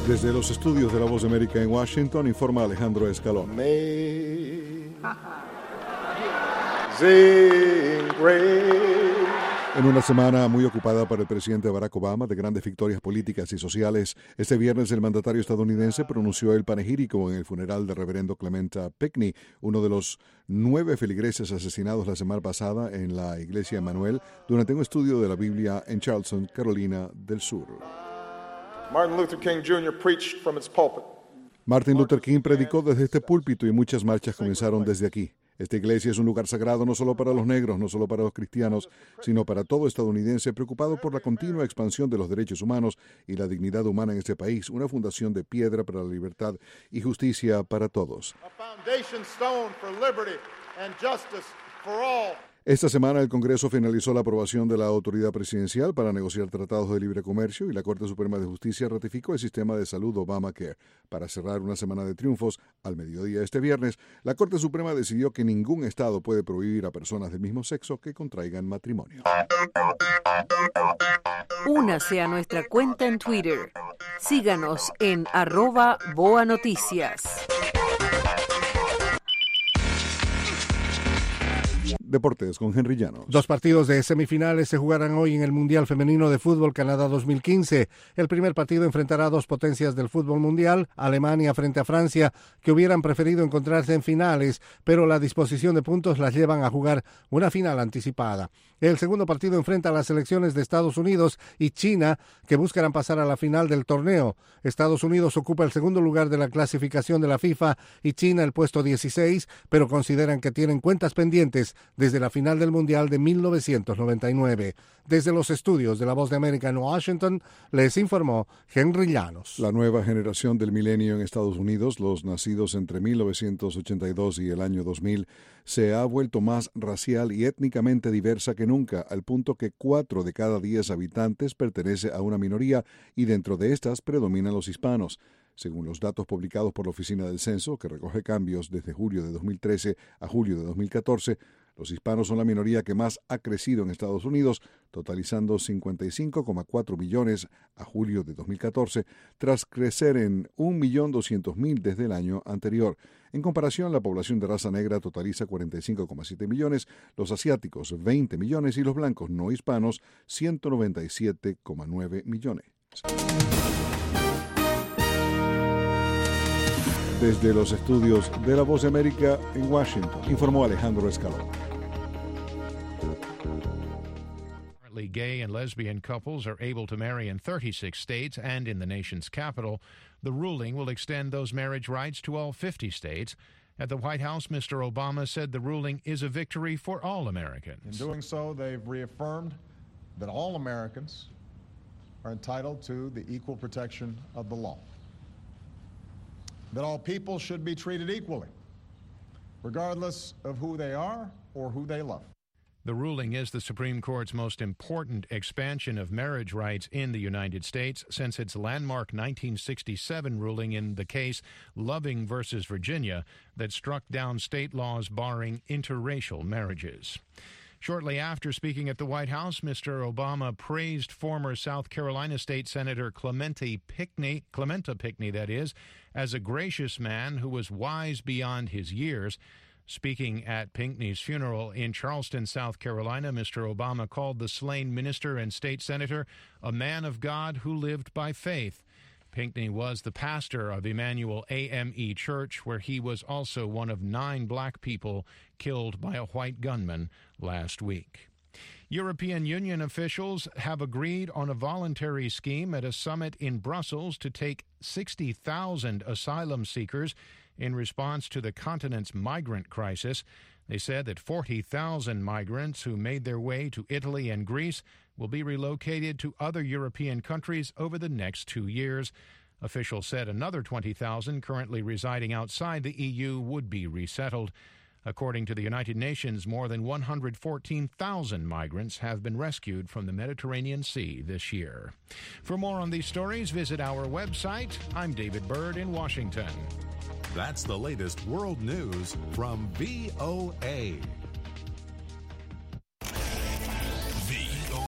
Desde los estudios de La Voz de América en Washington, informa Alejandro Escalón. En una semana muy ocupada para el presidente Barack Obama de grandes victorias políticas y sociales, este viernes el mandatario estadounidense pronunció el panegírico en el funeral del reverendo Clementa Pinckney, uno de los 9 feligreses asesinados la semana pasada en la iglesia Emmanuel durante un estudio de la Biblia en Charleston, Carolina del Sur. Martin Luther King Jr. preached from its pulpit. Martin Luther King predicó desde este púlpito y muchas marchas comenzaron desde aquí. Esta iglesia es un lugar sagrado no solo para los negros, no solo para los cristianos, sino para todo estadounidense preocupado por la continua expansión de los derechos humanos y la dignidad humana en este país, una fundación de piedra para la libertad y justicia para todos. Esta semana el Congreso finalizó la aprobación de la autoridad presidencial para negociar tratados de libre comercio y la Corte Suprema de Justicia ratificó el sistema de salud Obamacare. Para cerrar una semana de triunfos, al mediodía este viernes, la Corte Suprema decidió que ningún estado puede prohibir a personas del mismo sexo que contraigan matrimonio. Únase a nuestra cuenta en Twitter. Síganos en @BoaNoticias. Deportes con Henry Llanos. 2 partidos de semifinales se jugarán hoy en el Mundial Femenino de Fútbol Canadá 2015. El primer partido enfrentará a 2 potencias del fútbol mundial, Alemania frente a Francia, que hubieran preferido encontrarse en finales, pero la disposición de puntos las llevan a jugar una final anticipada. El segundo partido enfrenta a las selecciones de Estados Unidos y China, que buscarán pasar a la final del torneo. Estados Unidos ocupa el segundo lugar de la clasificación de la FIFA y China el puesto 16, pero consideran que tienen cuentas pendientes desde la final del Mundial de 1999. Desde los estudios de La Voz de América en Washington, les informó Henry Llanos. La nueva generación del milenio en Estados Unidos, los nacidos entre 1982 y el año 2000, se ha vuelto más racial y étnicamente diversa que nunca, al punto que 4 de cada 10 habitantes pertenece a una minoría y dentro de estas predominan los hispanos. Según los datos publicados por la Oficina del Censo, que recoge cambios desde julio de 2013 a julio de 2014, los hispanos son la minoría que más ha crecido en Estados Unidos, totalizando 55,4 millones a julio de 2014, tras crecer en 1.200.000 desde el año anterior. En comparación, la población de raza negra totaliza 45,7 millones, los asiáticos 20 millones y los blancos no hispanos 197,9 millones. Desde los estudios de La Voz de América en Washington, informó Alejandro Escalón. Currently, gay and lesbian couples are able to marry in 36 states and in the nation's capital. The ruling will extend those marriage rights to all 50 states. At the White House, Mr. Obama said the ruling is a victory for all Americans. In doing so, they've reaffirmed that all Americans are entitled to the equal protection of the law. That all people should be treated equally, regardless of who they are or who they love. The ruling is the Supreme Court's most important expansion of marriage rights in the United States since its landmark 1967 ruling in the case Loving v. Virginia that struck down state laws barring interracial marriages. Shortly after speaking at the White House, Mr. Obama praised former South Carolina State Senator Clementa Pinckney, that is, as a gracious man who was wise beyond his years. Speaking at Pinckney's funeral in Charleston, South Carolina, Mr. Obama called the slain minister and state senator a man of God who lived by faith. Pinckney was the pastor of Emmanuel AME Church, where he was also one of 9 black people killed by a white gunman last week. European Union officials have agreed on a voluntary scheme at a summit in Brussels to take 60,000 asylum seekers in response to the continent's migrant crisis. They said that 40,000 migrants who made their way to Italy and Greece will be relocated to other European countries over the next 2 years. Officials said another 20,000 currently residing outside the EU would be resettled. According to the United Nations, more than 114,000 migrants have been rescued from the Mediterranean Sea this year. For more on these stories, visit our website. I'm David Byrd in Washington. That's the latest world news from VOA.